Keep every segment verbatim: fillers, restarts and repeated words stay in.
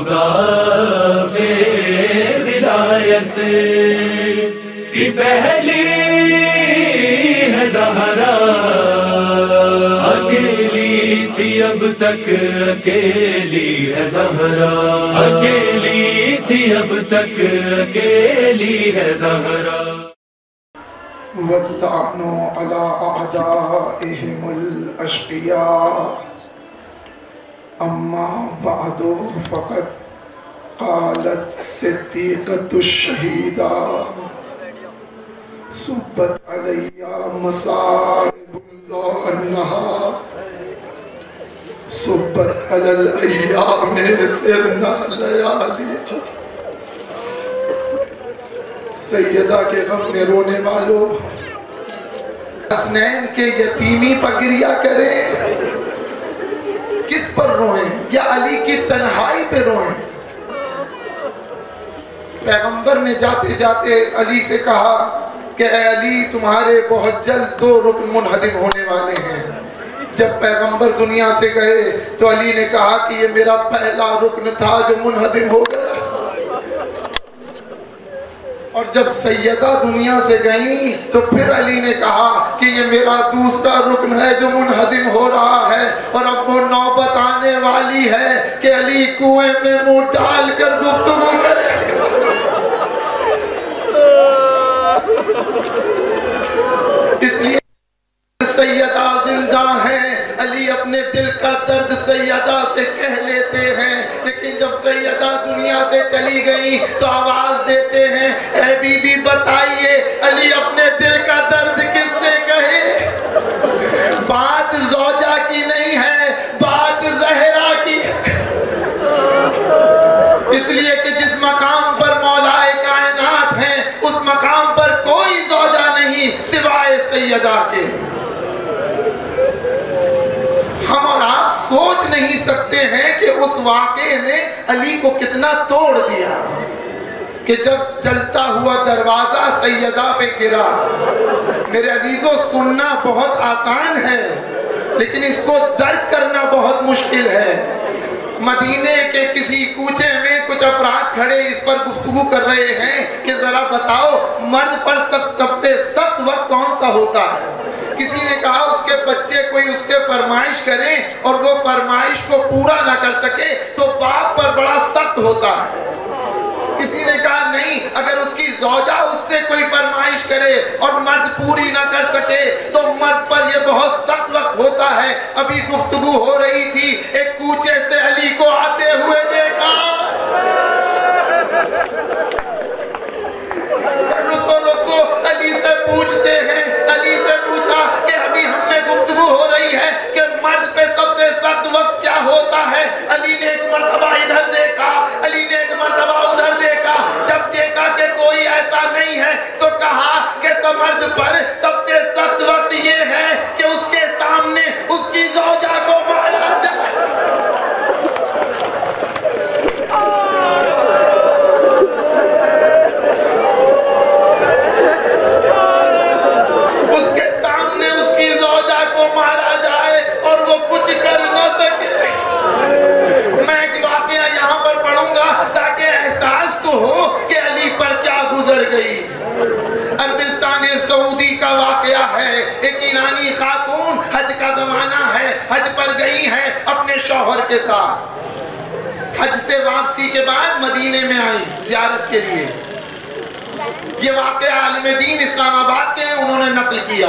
شگاف ولایت کی پہلی ہے زہرا، اکیلی تھی اب تک اکیلی ہے زہرا، اکیلی تھی اب تک اکیلی ہے زہرا۔ واللعن على أعدائهم الأشقياء أما بعد فقد قالت صديقة الشهيدة صبت علي مصائب الله أنها صبت على الأيام سرنا لياليها۔ سیدہ کے غم میں رونے والوں، حسنین کے یتیمی پر گریہ کریں، کس پر روئیں؟ یا علی کی تنہائی پہ روئیں؟ پیغمبر نے جاتے جاتے علی سے کہا کہ اے علی تمہارے بہت جلد دو رکن منہدم ہونے والے ہیں۔ جب پیغمبر دنیا سے گئے تو علی نے کہا کہ یہ میرا پہلا رکن تھا جو منہدم ہو گیا، اور جب سیدہ دنیا سے گئیں تو پھر علی نے کہا کہ یہ میرا دوسرا رکن ہے جو منہدم ہو رہا ہے، اور اب وہ نوبت آنے والی ہے کہ علی کنویں میں منہ ڈال کر گفتگو کرے۔ اس لیے سیدہ زندہ ہیں، علی اپنے دل کا درد سیدہ سے کہہ لیتے ہیں، لیکن جب سیدہ دنیا سے چلی گئی تو آواز دیتے ہیں اے بی بی بتائیے علی اپنے دل کا درد کس سے کہے؟ بات زوجہ کی نہیں ہے، بات زہرا کی ہے، اس لیے کہ جس مقام پر مولا کائنات ہیں اس مقام پر کوئی زوجہ نہیں سوائے سیدہ کے۔ ہم اور آپ سوچ نہیں سکتے ہیں کہ اس واقعے نے علی کو کتنا توڑ دیا کہ جب جلتا ہوا دروازہ سیدہ پہ گرا۔ میرے عزیزوں سننا بہت آسان ہے لیکن اس کو درک کرنا بہت مشکل ہے۔ مدینے کے کسی کوچے میں کچھ افراد کھڑے اس پر گفتگو کر رہے ہیں کہ ذرا بتاؤ مرد پر سب سے سخت وقت کون سا ہوتا ہے؟ کسی نے کہا اس کے بچے کوئی اس سے فرمائش کریں اور وہ فرمائش کو پورا نہ کر سکے تو باپ پر بڑا سخت ہوتا ہے۔ کسی نے کہا نہیں، اگر اس کی زوجہ اس سے کوئی فرمائش کرے اور مرد پوری نہ کر سکے تو مرد پر یہ بہت سخت وقت ہوتا ہے۔ ابھی گفتگو ہو رہی تھی، ایک کوچے سے علی کو آتے ہوئے دیکھا، رکو رکو علی سے پوچھتے ہیں، علی سے پوچھا کہ ابھی ہم میں گفتگو ہو رہی ہے کہ مرد پہ سب سے سخت وقت کیا ہوتا ہے؟ علی نے ایک مرتبہ ادھر دیکھا، علی نے ایک مرتبہ ادھر دیکھا، جب دیکھا کہ کوئی ایسا نہیں ہے تو کہا کہ تو مرد پر سب سے سخت وقت یہ ہے کہ اس کے سامنے اس کی زوجہ کو مارا جائے۔ اس کے سامنے اس کی زوجہ کو مارا جائے اور وہ کچھ کر نہ سکے۔ میں ایک واقعہ یہاں پر پڑھوں گا تاکہ احساس تو ہو کہ علی پر کیا گزر گئی۔ عربستان سعودی کا واقعہ ہے، ایک ایرانی خاتون، حج کا زمانہ ہے، حج پر گئی ہے اپنے شوہر کے ساتھ۔ حج سے واپسی کے بعد مدینے میں آئی زیارت کے لیے۔ یہ واقعہ عالم دین اسلام آباد کے ہیں، انہوں نے نقل کیا۔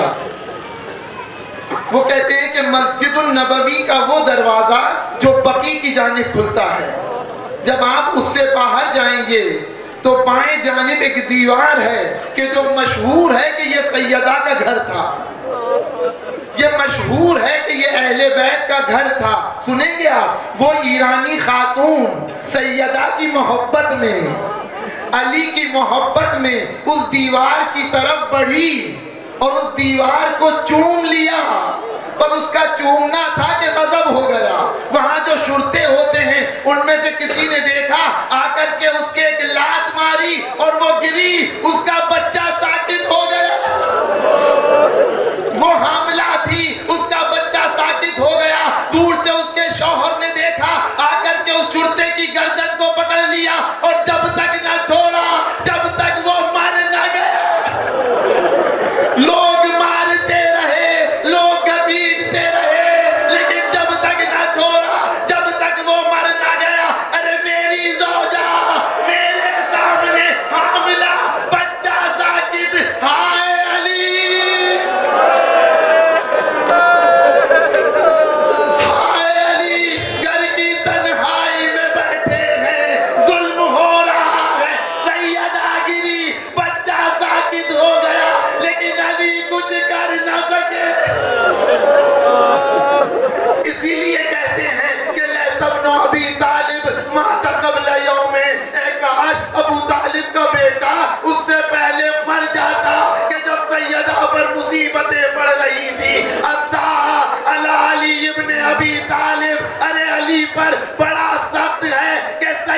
وہ کہتے ہیں کہ مسجد النبوی کا وہ دروازہ جو بقی کی جانب کھلتا ہے، جب آپ اس سے باہر جائیں گے تو بائیں جانب ایک دیوار ہے کہ جو مشہور ہے کہ یہ سیدہ کا گھر تھا، یہ مشہور ہے کہ یہ اہل بیت کا گھر تھا۔ سنیں گے آپ، وہ ایرانی خاتون سیدہ کی محبت میں، علی کی محبت میں اس دیوار کی طرف بڑھی اور اس دیوار کو چوم لیا، پر اس کا چومنا تھا کہ غضب ہو گیا۔ وہاں جو شرطے ہوتے ہیں ان میں سے کسی نے دیکھا، آ کر کے اس کے ایک لات ماری اور وہ گری، اس کا بچہ ساکت ہو گیا۔ وہ حاملہ تھی، اس کا بچہ ساکت ہو گیا۔ دور سے اس کے شوہر نے دیکھا، آ کر کے اس شرطے کی گردن کو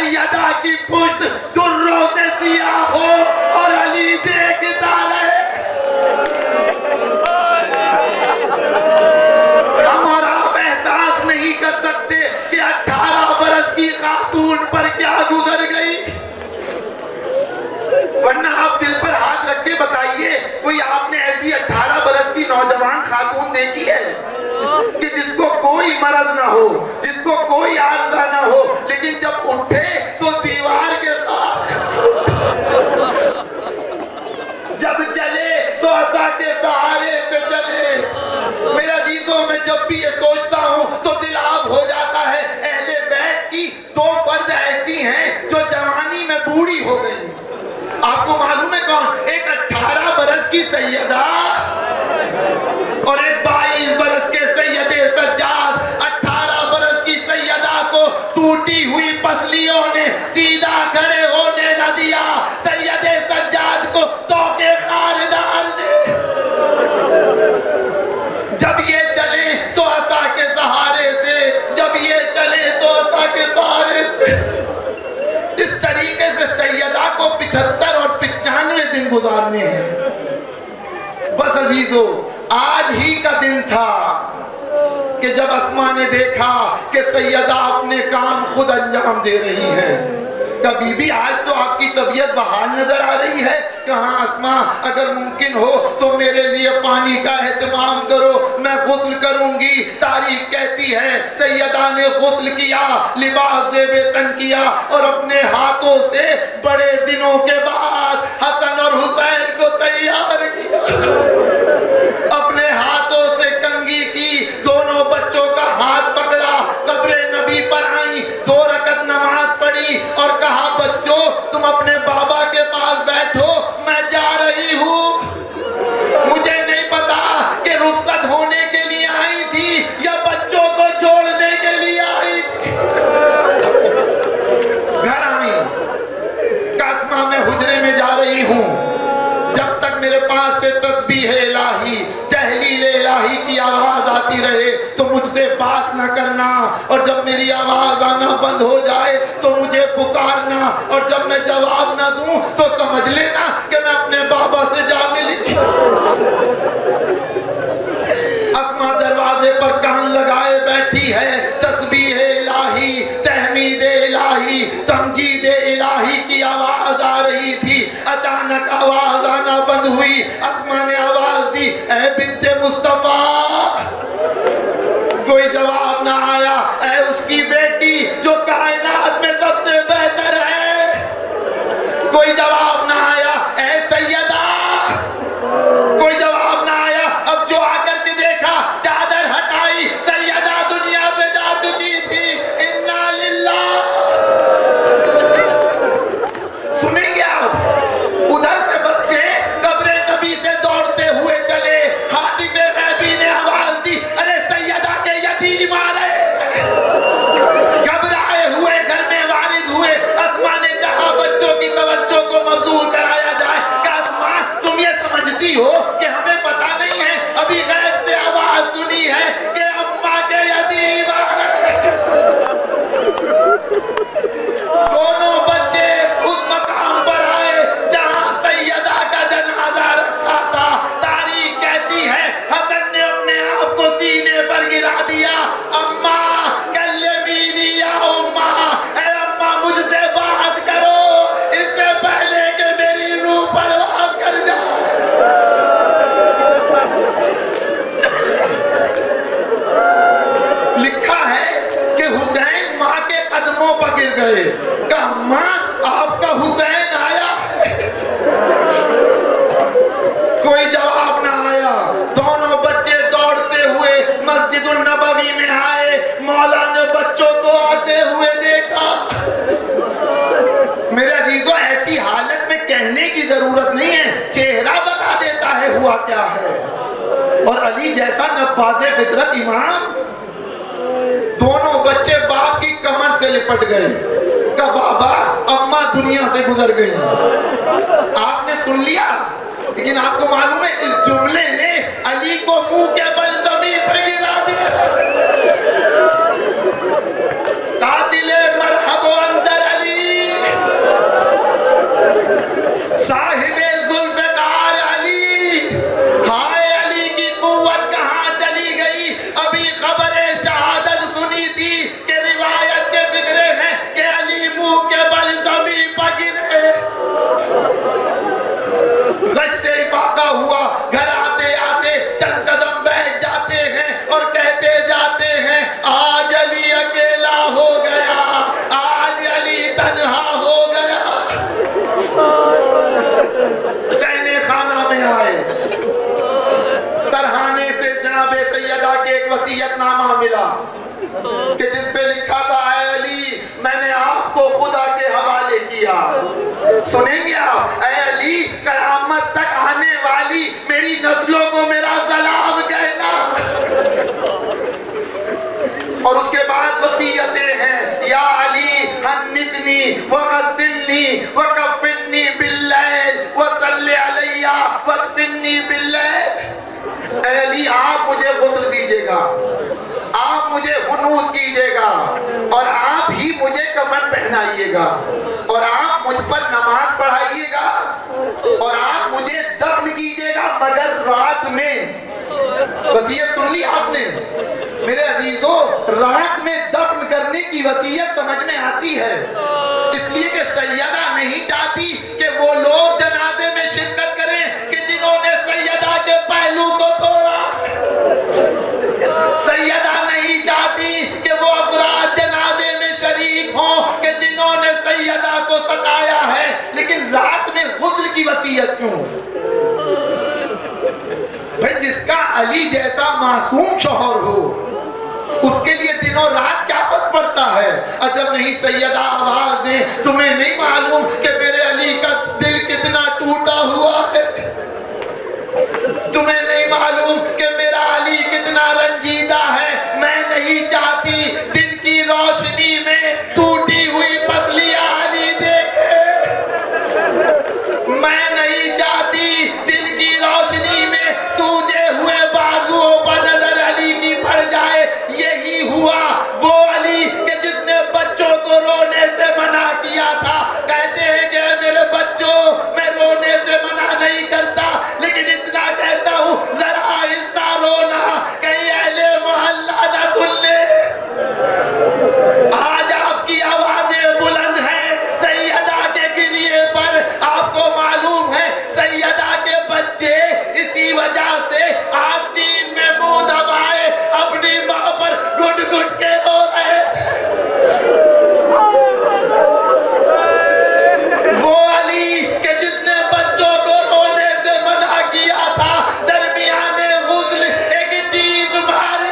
सैयदा की पुश्त दुर्रों से सियाह हो और अली देखता रहे। हम और आप एहसास नहीं कर सकते कि अठारह बरस की खातून पर क्या गुजर गई। वरना आप दिल पर हाथ रख के बताइए, कोई आपने ऐसी अठारह बरस की नौजवान खातून देखी है कि जिसको कोई मरज ना हो, जिसको कोई आर्जा ना हो, लेकिन जब उठे तो दीवार के साथ, जब चले तो असा के सहारे से चले। मेरा जीजों में जब भी ये सोचता हूँ तो दिल आब हो जाता है। अहले बैत की दो फर्ज ऐसी हैं जो जवानी में बूढ़ी हो गई। आपको मालूम है कौन? एक अठारह बरस की सैयदा और एक बाईस बरस के सैयदे सज्जाद। अठारह बरस की सैयदा को टूटी हुई पसलियों ने सीधा खड़े होने न दिया, सैयदे सज्जाद को तोके खारदार ने। जब ये चले तो असा के सहारे से, जब ये चले तो असा के सहारे से। इस तरीके से सैयदा को पिछहत्तर और पिचानवे दिन गुजारने हैं। बस अजीजों, आज ही का दिन था कि जब अस्मा ने देखा कि सैयदा अपने काम खुद अंजाम दे रही है। कभी भी आज तो आपकी तबीयत बहाल नजर आ रही है। कहाँ अस्मा, अगर मुमकिन हो तो मेरे लिए पानी का एहतमाम करो, मैं गुस्ल करूंगी। तारीख कहती है सैयदा ने गुस्ल किया, लिबास ज़ेबे तन किया और अपने हाथों से बड़े दिनों के बाद हसन और हुसैन को तैयार किया। अपने हाथों से कंघी की, दोनों बच्चों का हाथ पकड़ा, कब्रे नबी पर आई, दो रकत नमाज पढ़ी और कहा बच्चों तुम अपने बाबा के पास बैठो, मैं जा रही हूँ। मुझे नहीं पता कि रुखसत होने के लिए आई थी या बच्चों को छोड़ने के लिए आई थी। घर आई, कास्मा में हुजरे में जा रही हूँ, जब तक मेरे पास से तस्बीह इलाही, तहलील इलाही की आवाज आती रहे तो मुझसे बात न करना, और जब मेरी आवाज आना बंद हो जाए तो मुझे पुकारना, और जब मैं जवाब न दूं तो समझ लेना कि मैं अपने बाबा से जा मिली। अस्मा दरवाजे पर कान लगाए बैठी है, तस्बीह इलाही, तहमीद इलाही, तमजीद इलाही की आवाज आ रही थी। अचानक आवाज आना बंद हुई। अस्मा ने आवाज दी, ऐ बिन्ते मुस्तफा। कोई जवाब ना आया। ऐ उसकी बेटी जो कायनात में सबसे बेहतर है। कोई जवाब ना आया। ऐ सैयदा। कोई जवाब ना आया। अब जो आकर के देखा, चादर हटाई, सैयदा दुनिया से जा चुकी थी। इन्ना लिल्लाह। सुनेंगे आप? उधर से बच्चे कब्रे नबी से दौड़ते हुए चले। हातिम गैबी ने आवाज दी, अरे सैयदा के यतीम आ रहे। घबराए हुए घर में वारिद हुए। अस्मा ने कहा बच्चों की तवज्जो को मबसूर कराया जाए। क्या अस्मा तुम ये समझती हो कि हमें पता नहीं है? अभी गैब से आवाज सुनी है कि अम्मा के यतीम आ रहे। दोनों बच्चे उस मकाम पर आए जहां सैयदा का जनाजा रखा था। तारीख कहती है हसन ने अपने आप को सीने पर गिरा दिया। अम्मा कल्लमीनी या उम्मा, ऐ अम्मा मुझसे बात करो इससे पहले कि मेरी रूह परवाह कर जाए। लिखा है कि हुसैन माँ के कदमों पर गिर गए। कहा माँ आपका हुसैन आया है। कोई जवाब ना आया। दोनों बच्चे दौड़ते हुए मस्जिदुल नबवी में आए। मौला ने बच्चों को आते हुए देखा। मेरे अजीजों, ऐसी हालत में कहने की जरूरत नहीं है, चेहरा बता देता है हुआ क्या है। और अली जैसा नब्बाज़े फितरत इमाम, दोनों बच्चे बाप की कमर से लिपट गए। कहा बाबा अम्मा दुनिया से गुजर गई। आपने सुन लिया, लेकिन आपको मालूम है इस जुमले ने अली को मुंह के बल जमीन पर गिरा दिया। कातिले मरहबो अंदर अली। تنہا ہو گیا. سینے خانہ میں آئے, سرحانے سے جناب سیدہ کے ایک وصیت نامہ ملا کہ جس پہ لکھا تھا اے علی میں نے آپ کو خدا کے حوالے کیا. سنیں گے آپ, اے علی قیامت تک آنے والی میری نسلوں کو میرا سلام کہنا. اور اس کے بعد وصیتیں ہیں, یا علی حنتنی وغسلنی وکفنی باللیل وصلی علیہ وادفنی باللیل. اے علی آپ مجھے غسل دیجئے گا, آپ مجھے قنوت کیجئے گا, اور آپ ہی مجھے کفن پہنائیے گا, اور آپ مجھ پر نماز پڑھائیے گا, اور آپ مجھے دفن کیجئے گا مگر رات میں. وصیت سن لی آپ نے میرے عزیزوں, رات میں دفن کرنے کی وصیت سمجھ میں آتی ہے, اس لیے کہ سیدہ نہیں چاہتی کہ وہ لوگ جنازے میں شرکت کریں کہ جنہوں نے سیدہ کے پہلو کو توڑا. سیدہ نہیں چاہتی کہ وہ افراد جنازے میں شریک ہوں کہ جنہوں نے سیدہ کو ستایا ہے. لیکن رات میں غسل کی وصیت کیوں؟ بھئی جس کا علی جیسا معصوم شوہر ہو اس کے لیے دنوں رات کیا فرق پڑتا ہے؟ عجب نہیں سیدہ آواز دیں, تمہیں نہیں معلوم کہ میرے علی کا دل کتنا ٹوٹا ہوا ہے؟ تمہیں نہیں معلوم کہ میرا علی کتنا رنجیدہ ہے؟ میں نہیں چاہتی دن کی روشنی میں ٹوٹی ہوئی پتلیاں علی دیکھے. میں نہیں چاہتی دن کی روشنی میں سوجے ہوئے بازوؤں پر نظر علی کی پڑ جائے. یہی ہوا وہ علی کہ جس نے بچوں کو رونے سے منع کیا تھا. کہتے ہیں کہ میرے بچوں میں رونے سے منع نہیں کرتا, لیکن اتنا کہتا ہوں ذرا آہستہ رونا کہیں اہل محلہ نہ سن لے. آج آپ کی آوازیں بلند ہیں سیدہ کے گریے پر. آپ کو معلوم ہے سیدہ کے بچے اسی وجہ سے آستین میں منہ دبائے اپنی ماں پر گھٹ گھٹ کے رو رہے. وہ علی کہ جس نے بچوں کو رونے سے منع کیا تھا درمیان غسل ایک چیز مارے.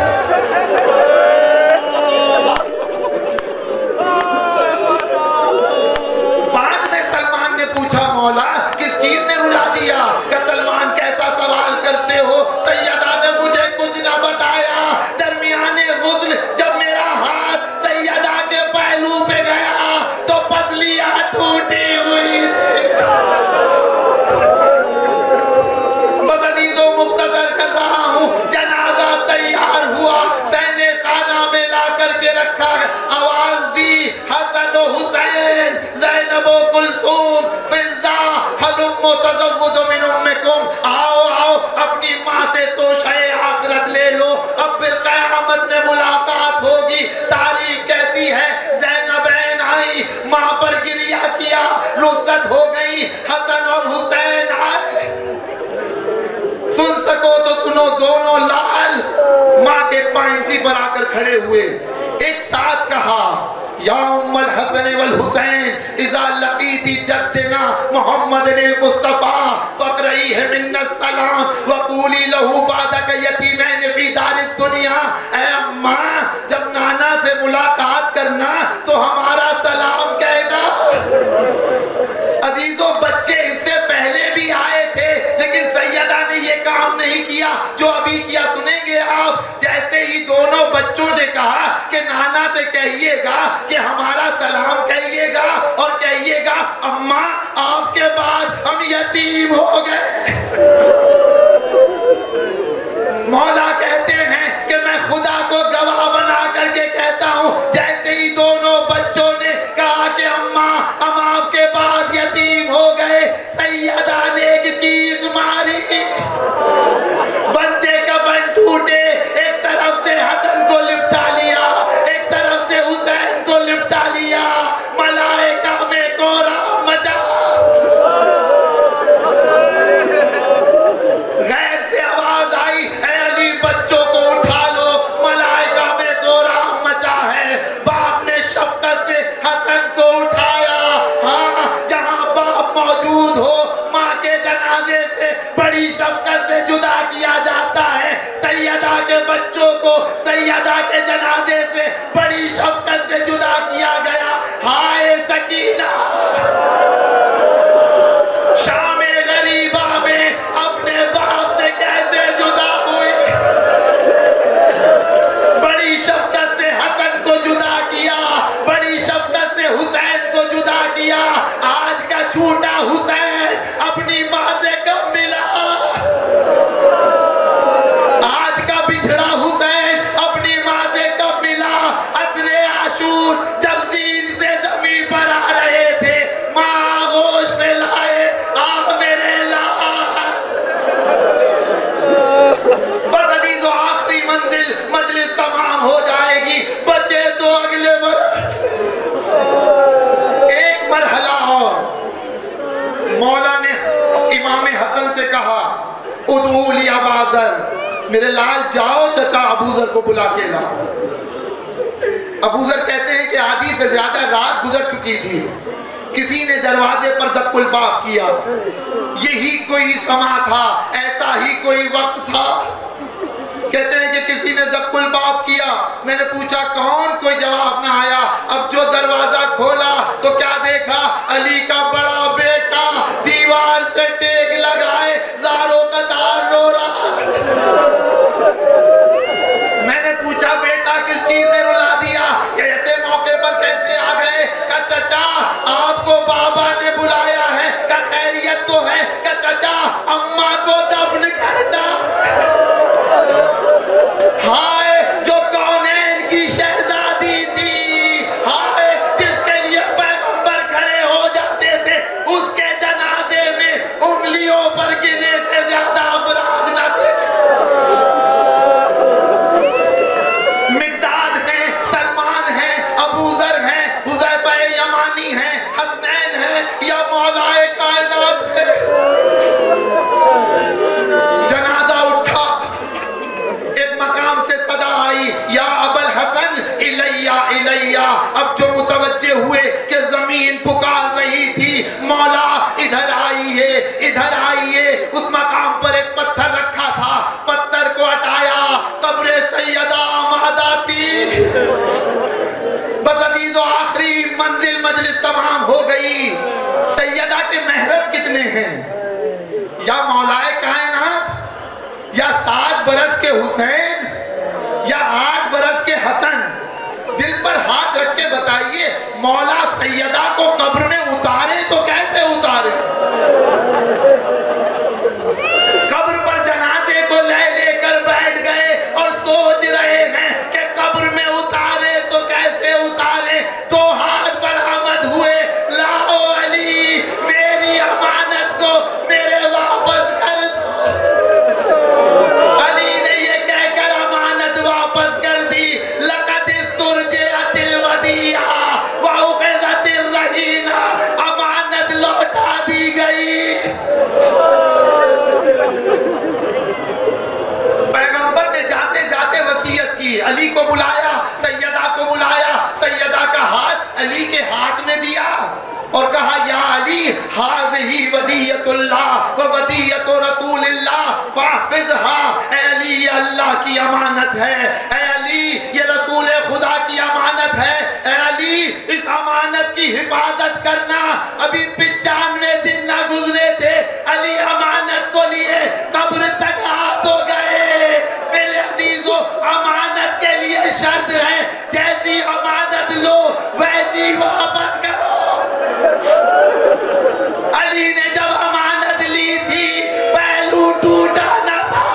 بعد میں سلمان نے پوچھا مولا کس چیز نے رلا دیا؟ کہ سلمان کیسا سوال کرتے ہو, سیدہ نے مجھے کچھ نہ بتایا. درمیان غسل جب میرا ہاتھ سیدہ کے پہلو پہ گیا تو پتلیاں ٹوٹی ہوئی تھی. بس عزیزوں مختصر کر رہا ہوں, جنازہ تیار ہوا, سینے خانہ میں لا کر کے رکھا, آواز دی حسن و حسین زینب و کلثوم فضہ حلم و تزود من امکم. آؤ آؤ اپنی ماں سے توشہ آخرت لے لو, اب پھر قیامت میں ملاقات ہوگی. تاریخ کہتی ہے زینبین آئی, ماں پر گریہ کیا, رخصت ہو گئی. حسن اور حسین آئے, سن سکو تو سنو, دونوں لال ماں کے پائنٹی پر آ کر کھڑے ہوئے. ایک ساتھ کہا یا ام الحسن والحسین اذا لقیتی جدنا محمد المصطفیٰ فقرئی ہے من السلام وقولی لہو بعدک یتیمین فی دار الدنیا. اے اماں جب نانا سے ملاقات کرنا تو ہمارا سلام کہنا. عزیزوں بچے اس سے پہلے بھی آئے تھے لیکن سیدہ نے یہ کام نہیں کیا جو ابھی کیا. سنیں گے آپ, جیسے ہی دونوں بچوں نے کہا کہ نانا سے کہیے گا کہ ہمارا سلام کہیے گا اور کہیے گا اماں آپ کے بعد ہم یتیم ہو گئے. مولا کہتے ہیں کہ میں خدا کو گواہ بنا کر کے کہتا ہوں, جیسے ہی कैसे जुदा किया गया। हाय सकीना, शामे गरीबा में अपने बाप से कैसे जुदा हुई। बड़ी शफकत से हसन को जुदा किया, बड़ी शफकत से हुसैन को जुदा किया। आज का छूटा हुसैन अपनी माँ से कब मिला। आज का बिछड़ा हुसैन अपनी माँ से कब मिला। असरे आशूर जब दीन से जमीन पर आ रहे थे, माँ गोश में लाए आ मेरे लाल। बस अजीजो आखिरी मंजिल मजलिस तमाम हो जाएगी, बचे तो अगले बरस। एक मरहला और मौला ने इमाम हसन से कहा, उदूली अबूजर, मेरे लाल जाओ चचा अबूजर को बुला के लाओ। अबूजर कहते हैं कि आधी से ज्यादा रात गुजर चुकी थी, किसी ने दरवाजे पर दक्कुल बाब किया। यही कोई समा था, ऐसा ही कोई वक्त था। कहते हैं कि किसी ने दक्कुल बाब किया, मैंने पूछा कौन, कोई जवाब ना आया। अब जो दरवाजा खोला तो क्या देखा, अली का बड़ा बेटा दीवार से टेक लगाए ज़ारों कतार रो रहा। मैंने पूछा बेटा किस चीज ने रुला दिया, ये ऐसे मौके पर कैसे आ गए। का चचा आपको बाबा ने बुलाया है, का खैरियत तो है। का चचा अम्मा को दफन करना। हाय जो कौनैन की शहजादी थी, हाय जिसके लिए पैगंबर खड़े हो जाते थे, उसके जनाजे में उंगलियों पर गिने से ज्यादा अफराद न थे। मिकदाद हैं, सलमान हैं, अबूजर हैं, हुज़ैफा यमानी हैं, हसनैन हैं, या मौलाए कायनात है। जनाजा उठा, एक मकाम से सदा आई, या अबल हसन इलैया इलैया। अब जो मुतवज्जे हुए कि जमीन पुकार रही थी, मौला इधर आइए इधर आइए। उस मकाम पर एक पत्थर रखा था, पत्थर को हटाया, कब्रे सैयदा आमादा थी। बस अजीजो आखिरी मंजिल मजलिस तमाम हो गई। सैयदा के महरम कितने हैं, या मौलाए कायनात, या सात बरस के हुसैन, या आठ बरस के हसन। दिल पर हाथ रख के बताइए, मौला सैयदा को कब्र में उतारे तो कैसे उतारे। कब्र पर जनाजे को ले लेकर बैठ गए और सोच रहे हैं कि कब्र में उतारे तो कैसे उतारे। दो हाथ बरामद हुए, लाओ अली मेरी अमानत को मेरे वापस कर दो। अली ने ये कहकर अमानत वापस कर दी। लक़द इस्तुरजिअतिल वदिया व उक़िज़तिर रहीना, अमानत लौटा दी गई। पैगंबर ने जाते जाते वसीयत की, अली को बुलाया, सैयदा को बुलाया, सैयदा का हाथ अली के हाथ में दिया और कहा, या अली हाज़िही वदियतुल्लाह व वदियतु रसूलिल्लाह फ़ाहिफ़िज़हा। ए अली ये अल्लाह की अमानत है, ए अली ये रसूल खुदा की अमानत है, ए अली इस अमानत की हिफाजत करना। अभी पचानवे दिन ना गुजरे थे, अली अमानत को लिए कब्र तक हाथ हो गए। मेरे अजीजों, अमानत के लिए शर्त है, जैसी अमानत लो वैसी वापस करो। अली ने जब अमानत ली थी, पहलू टूटा न था।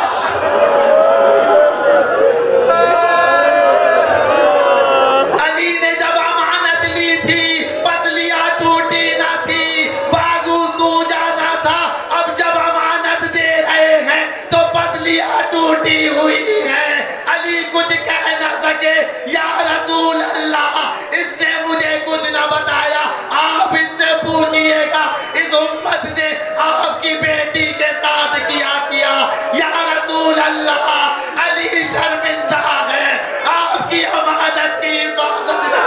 अली ने जब अमानत ली थी, पतलियां टूटी न थी, बाजू सूजा न था। अब जब अमानत दे रहे हैं तो पतलियां टूटी हुई हैं। अली कुछ कह न सके, या रसूल अल्लाह इसने मुझे कुछ न बताया, आप इससे पूछिएगा इस उम्मत ने आपकी बेटी के साथ किया किया। या रसूल अल्लाह अली शर्मिंदा है, आपकी अमानत की हिफाजत न।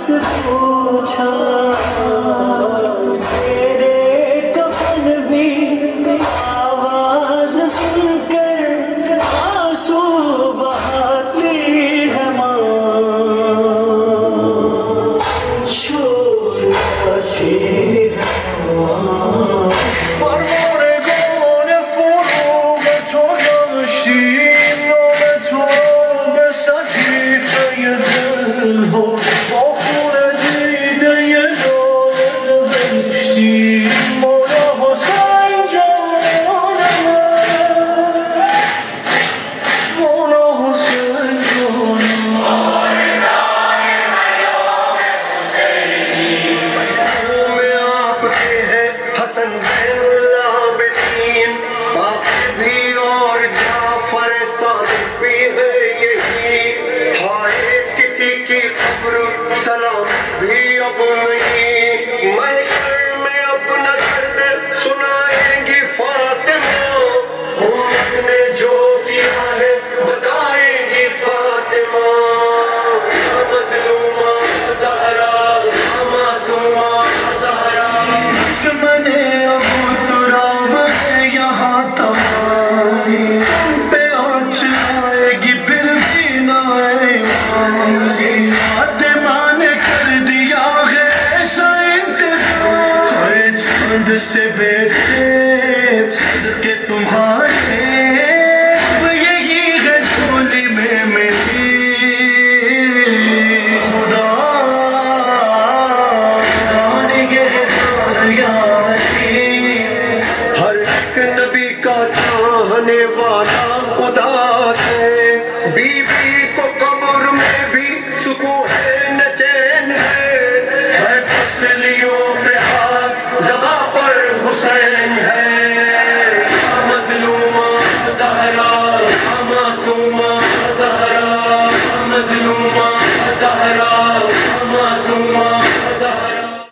سے پوچھا تیرے کفن بھی آواز سن کر آنسو بہاتی ہے ماں چھوڑ جاتی ہے ماں سلام بھی اب نہیں محشر میں اپنا درد سنائیں گی فاطمہ امت نے جو کیا ہے بتائیں گی فاطمہ مظلومہ زہرا معصومہ زہرا دشمن ابو تراب ہے یہاں تمام پہ آنچ آئے گی پھر بھی نہ آئے سے بیٹھے